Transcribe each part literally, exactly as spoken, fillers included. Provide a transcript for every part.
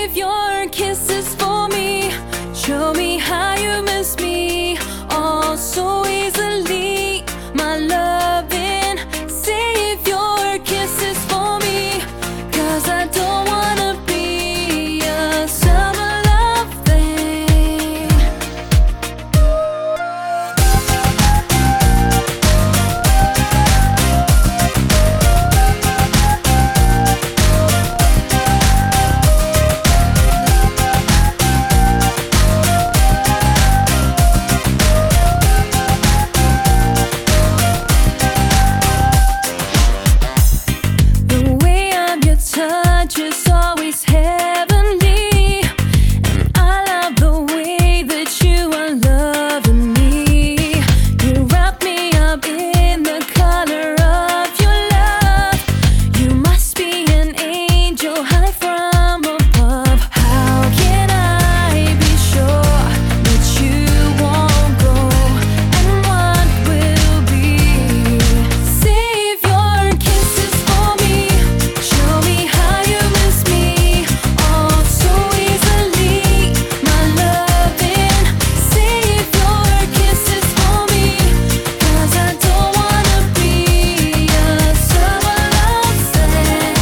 Save your kisses for me. Show me how you miss me all so easily. My loving, save your kisses for me, 'cause I don't wanna be a summer love thing. Touch is always heavenly, and I love the way that you are loving me. You wrap me up in the color of your love. You must be an angel high from above. How can I be sure that you won't go, and what will be? Save your kisses for me. Show me how you miss me all so easily. My loving, save your kisses for me, 'cause I don't wanna be a summer love thing.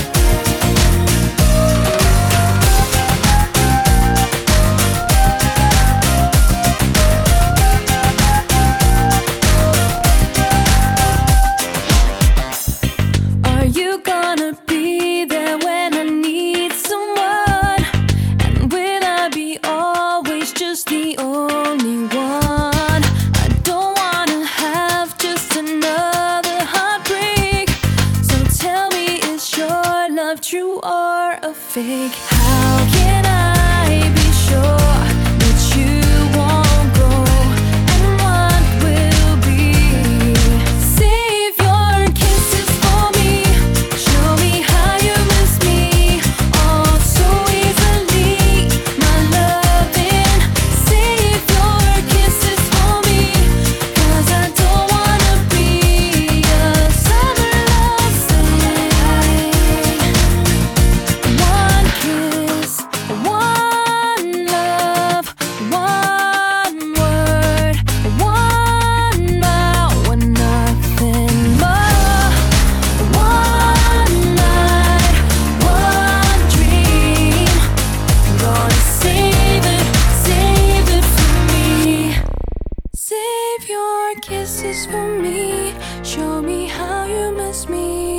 Are you gonna be there when I need someone? And will I be always just the only one? I don't wanna have just another heartbreak. So tell me, is your love true or a fake? How can I be sure that you won't go, and what will be? Save your kisses for me. Show me how you miss me all so easily. My loving, save your kisses for me, 'cause I don't wanna be a summer love thing. One kiss, one love, one word, one vow, and nothing more. One night, one dream. Gonna save it, save it for me. Save your kisses for me. Show me how you miss me